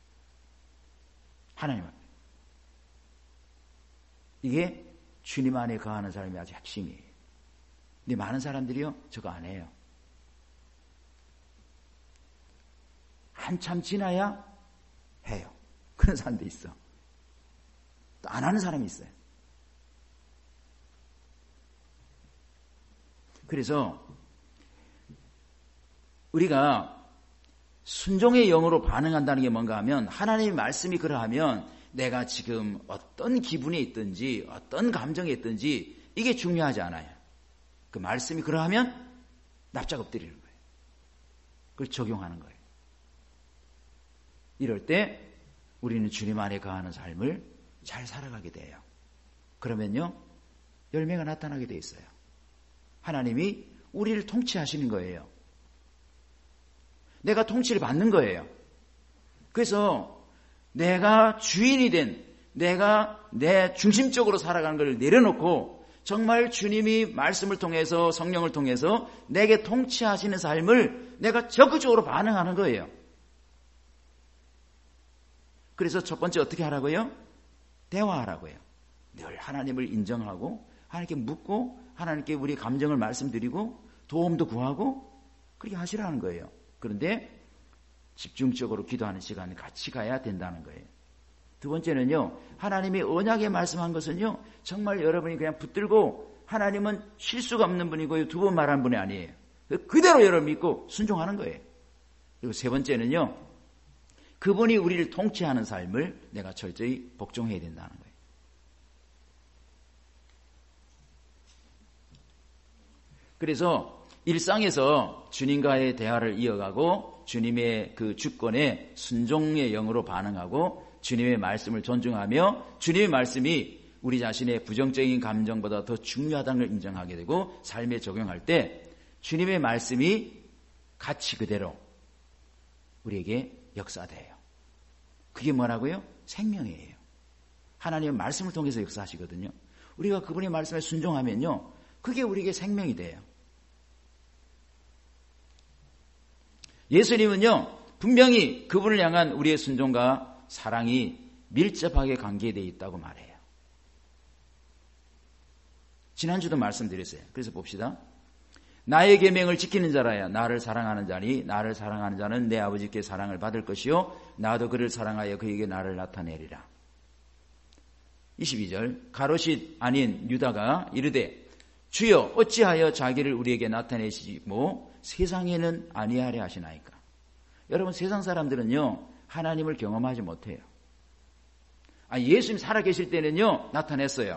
하나님 앞에. 이게 주님 안에 거하는 사람이 아주 핵심이에요. 근데 많은 사람들이요 저거 안 해요. 한참 지나야 해요. 그런 사람도 있어. 또 안 하는 사람이 있어요. 그래서 우리가 순종의 영으로 반응한다는 게 뭔가 하면 하나님의 말씀이 그러하면 내가 지금 어떤 기분에 있든지 어떤 감정에 있든지 이게 중요하지 않아요. 그 말씀이 그러하면 납작 엎드리는 거예요. 그걸 적용하는 거예요. 이럴 때 우리는 주님 안에 거하는 삶을 잘 살아가게 돼요. 그러면요 열매가 나타나게 돼 있어요. 하나님이 우리를 통치하시는 거예요. 내가 통치를 받는 거예요. 그래서 내가 주인이 된 내가 내 중심적으로 살아가는 걸 내려놓고 정말 주님이 말씀을 통해서 성령을 통해서 내게 통치하시는 삶을 내가 적극적으로 반응하는 거예요. 그래서 첫 번째 어떻게 하라고요? 대화하라고요. 늘 하나님을 인정하고 하나님께 묻고 하나님께 우리 감정을 말씀드리고 도움도 구하고 그렇게 하시라는 거예요. 그런데 집중적으로 기도하는 시간을 같이 가야 된다는 거예요. 두 번째는요, 하나님이 언약에 말씀한 것은요, 정말 여러분이 그냥 붙들고 하나님은 실수가 없는 분이고요, 두 번 말한 분이 아니에요. 그대로 여러분 믿고 순종하는 거예요. 그리고 세 번째는요, 그분이 우리를 통치하는 삶을 내가 철저히 복종해야 된다는 거예요. 그래서 일상에서 주님과의 대화를 이어가고 주님의 그 주권에 순종의 영으로 반응하고 주님의 말씀을 존중하며 주님의 말씀이 우리 자신의 부정적인 감정보다 더 중요하다는 걸 인정하게 되고 삶에 적용할 때 주님의 말씀이 가치 그대로 우리에게 역사돼요. 그게 뭐라고요? 생명이에요. 하나님의 말씀을 통해서 역사하시거든요. 우리가 그분의 말씀에 순종하면요, 그게 우리에게 생명이 돼요. 예수님은요, 분명히 그분을 향한 우리의 순종과 사랑이 밀접하게 관계되어 있다고 말해요. 지난주도 말씀드렸어요. 그래서 봅시다. 나의 계명을 지키는 자라야 나를 사랑하는 자니 나를 사랑하는 자는 내 아버지께 사랑을 받을 것이요 나도 그를 사랑하여 그에게 나를 나타내리라. 22절 가롯이 아닌 유다가 이르되 주여 어찌하여 자기를 우리에게 나타내시고 세상에는 아니하려 하시나이까. 여러분, 세상 사람들은요 하나님을 경험하지 못해요. 예수님 살아계실 때는요 나타냈어요.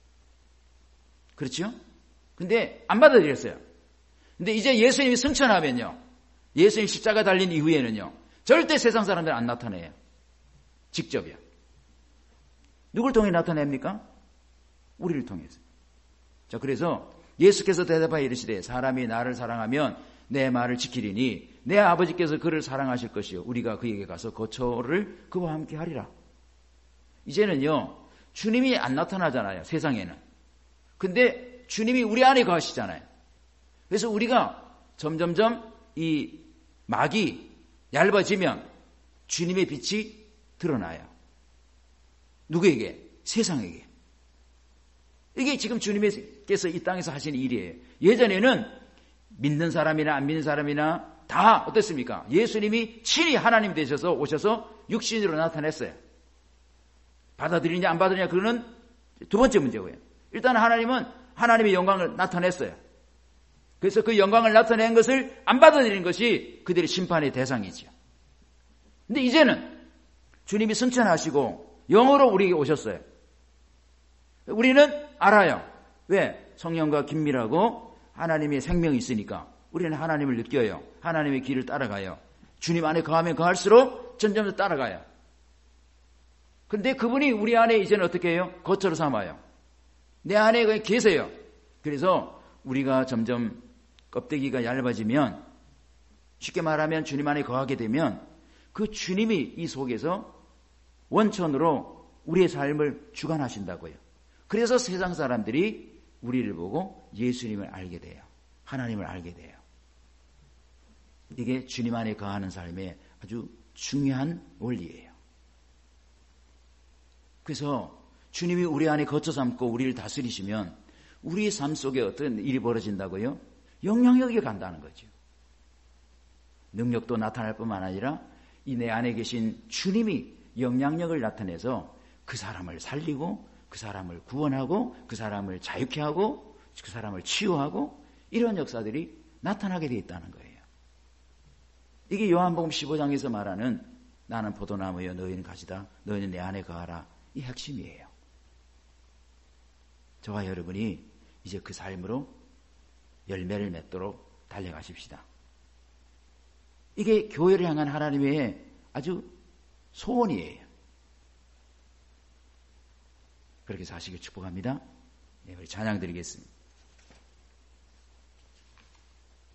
그렇죠? 근데 안 받아들였어요. 근데 이제 예수님이 승천하면요, 예수님 십자가 달린 이후에는요 절대 세상 사람들 안 나타내요. 직접이요. 누굴 통해 나타냅니까? 우리를 통해서. 자, 그래서 예수께서 대답하여 이르시되 사람이 나를 사랑하면 내 말을 지키리니 내 아버지께서 그를 사랑하실 것이요 우리가 그에게 가서 거처를 그와 함께 하리라. 이제는요 주님이 안 나타나잖아요, 세상에는. 근데 주님이 우리 안에 거하시잖아요. 그래서 우리가 점점점 이 막이 얇아지면 주님의 빛이 드러나요. 누구에게? 세상에게. 이게 지금 주님께서 이 땅에서 하신 일이에요. 예전에는 믿는 사람이나 안 믿는 사람이나 다 어땠습니까? 예수님이 친히 하나님 되셔서 오셔서 육신으로 나타냈어요. 받아들이냐 안 받아들이냐 그거는 두 번째 문제고요. 일단 하나님은 하나님의 영광을 나타냈어요. 그래서 그 영광을 나타낸 것을 안 받아들이는 것이 그들의 심판의 대상이죠. 근데 이제는 주님이 승천하시고 영으로 우리에게 오셨어요. 우리는 알아요. 왜? 성령과 긴밀하고 하나님의 생명이 있으니까 우리는 하나님을 느껴요. 하나님의 길을 따라가요. 주님 안에 거하면 거할수록 점점 더 따라가요. 근데 그분이 우리 안에 이제는 어떻게 해요? 거처로 삼아요. 내 안에 계세요. 그래서 우리가 점점 껍데기가 얇아지면, 쉽게 말하면 주님 안에 거하게 되면 그 주님이 이 속에서 원천으로 우리의 삶을 주관하신다고요. 그래서 세상 사람들이 우리를 보고 예수님을 알게 돼요. 하나님을 알게 돼요. 이게 주님 안에 거하는 삶의 아주 중요한 원리예요. 그래서 주님이 우리 안에 거처 삼고 우리를 다스리시면 우리의 삶 속에 어떤 일이 벌어진다고요? 영향력이 간다는 거죠. 능력도 나타날 뿐만 아니라 이 내 안에 계신 주님이 영향력을 나타내서 그 사람을 살리고 그 사람을 구원하고 그 사람을 자유케 하고 그 사람을 치유하고 이런 역사들이 나타나게 되어 있다는 거예요. 이게 요한복음 15장에서 말하는 나는 포도나무여 너희는 가지다 너희는 내 안에 거하라, 이 핵심이에요. 저와 여러분이 이제 그 삶으로 열매를 맺도록 달려가십시다. 이게 교회를 향한 하나님의 아주 소원이에요. 그렇게 사시길 축복합니다. 네, 우리 찬양 드리겠습니다.